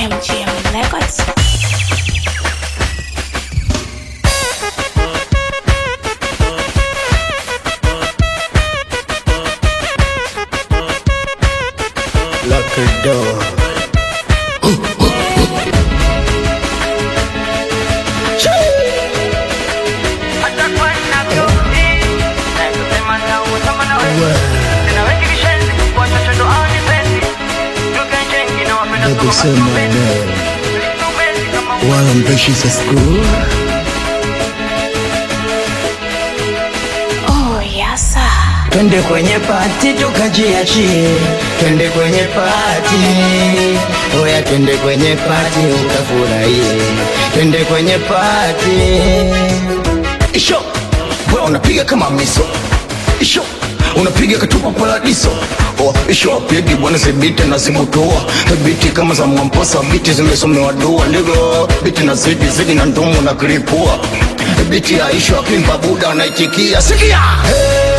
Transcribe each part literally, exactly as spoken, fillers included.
M G M Records. Lock the door. Baby, say my name while I'm back, she's at school. Oh, yes sir. Twende kwenye party tukajiachie, twende kwenye party, oya twende kwenye party ukafurahie, twende kwenye party. Isho, wewe unapiga kama miso. Isho, unapiga katupa paradiso. Oh, isho, pigi bwana sebite na simutoa. Biti kama za mwamposa, biti zimesomewa dua. Nigga, biti na zidi, zidi na ndomo na kiripua. Biti ya isho, akimpa buda na itikia. Sikia! Hey!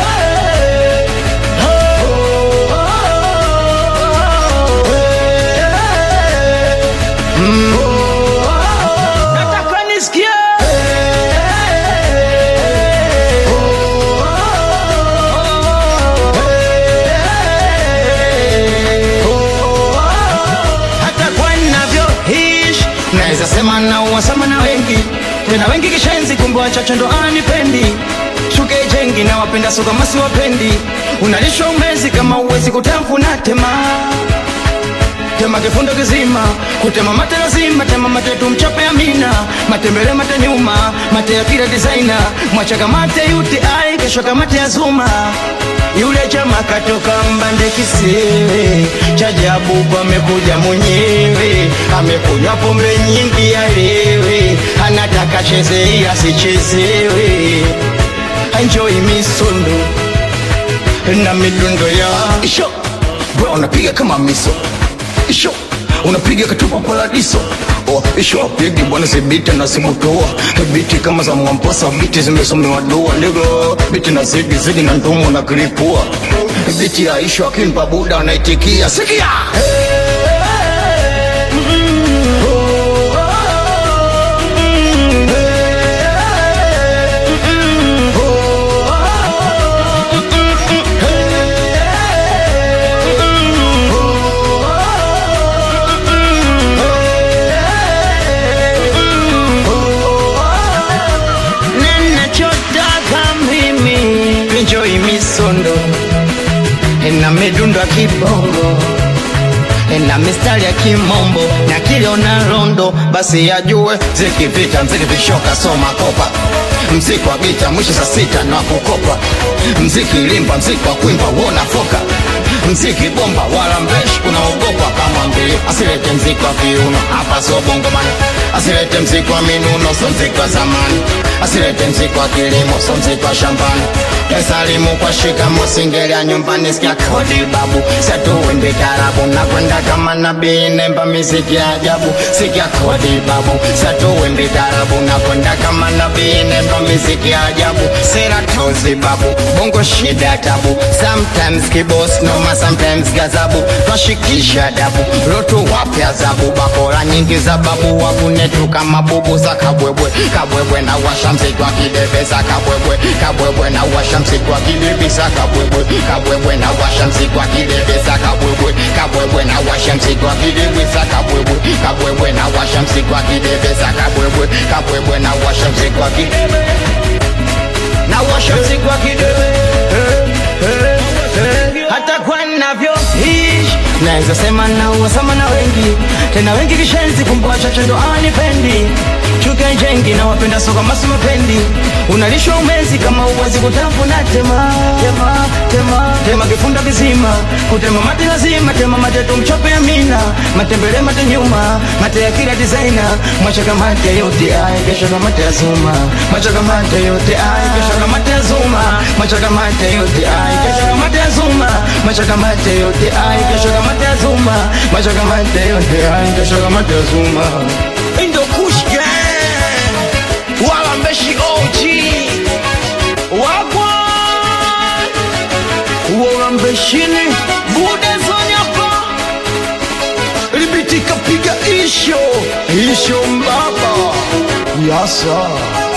Naeza sema na uwasama na wengi, tena wengi kishenzi kumbe wachache ndo anipendi. Shuke jengi na wapenda soka masi wapendi. Unalishwa umezi kama uwezi kutafuna tema. Tema kifundo kizima, kutema mate lazima. Tema mate tumchape amina, matembele mate nyuma, mate ya kila designer. Mwachaka mate U T I, kesho kamate ya Zuma. Yule chama katoka mbande kisiwe, chajabu kwa amekuja mwenyewe. Amekunywa pombe nyingi ya lewe, anataka cheze asichezewe. Enjoy misondo na midundo ya isho. Bro unapiga kama miso. Isho, unapiga katupa paradiso. Oh, isho, pigi bwana sebite na simutoa. Biti kama za mwamposa, biti zimesomewa dua. Nigga, biti na zidi, zidi na ndomo na kiripua. Biti ya isho, akimpa buda na itikia. Sikia! Hey! Enjoy misondo na midundo ya kibongo na mistari ya kimombo na kiliona rondo. Basi yajue mziki vita, mziki vishoka soma kopa. Mziki wa gita mwisho saa sita na kukopa. Mziki limba, mziki wa kuimba wona foka. Mziki bomba wala mbeshi unaogopa kama mbili. Asilete mziki wa viuno, hapa so bongo man. Asilete mziki wa minuno, so mziki wa zamani. Asilete mziki wa kilimo, so mziki wa shambani. Kesalimu kwa shika musingelia nyumbani sikia kodi babu. Setu wende tarabu na kwenda kama nabii nemba miziki ajabu. Sikia kodi babu. Setu wende tarabu na kwenda kama nabii nemba miziki ajabu. Sera tozi babu, bongo shida tabu. Sometimes kibos noma, sometimes gazabu. Twashikisha dabu, lotu wapya zabu. Bakora nyingi za babu, wakunetu kama bubu za kabwebwe. Kabwebwe na washa mziki wa kidebe za kabwebwe. Kabwebwe na washa mziki wa kidebe za kabwebwe. Kabwebwe na washa mziki wa kidebe za kabwebwe. Kabwebwe na washa mziki wa kidebe za kabwebwe. Kabwebwe na washa mziki wa kidebe za kabwebwe. Kabwebwe na washa mziki wa kidebe. Na washa mziki wa kidebe. Hata kwa navyoishi naeza sema na uwasama na wengi, tena wengi kishenzi kumbe wachache ndo anipendi. Chuka jengi na wapenda soka masu mapendi. Unalishwa umezi kama uwezi kutafuna tema. Tema, tema, tema kifunda kizima, kutema mate lazima. Tema mate tumchope amina, matembele mate nyuma, mate ya kila designer. Mwachaka mate yote ai, kesho kama mate ya Zuma. Mwachaka mate yote ai, kesho kama mate ya Zuma. Mwachaka mate yote ai, kesho kama mate ya Zuma. Mwachaka mate yote ai, kesho kama mate ya Zuma. Mwachaka mate yote ai, kesho kama mate ya Zuma. Indo Kush Gang wala mbeshi O G wagwa wala mbeshini bude zonyapa libitika piga Isho, isho mbaba. Yasa.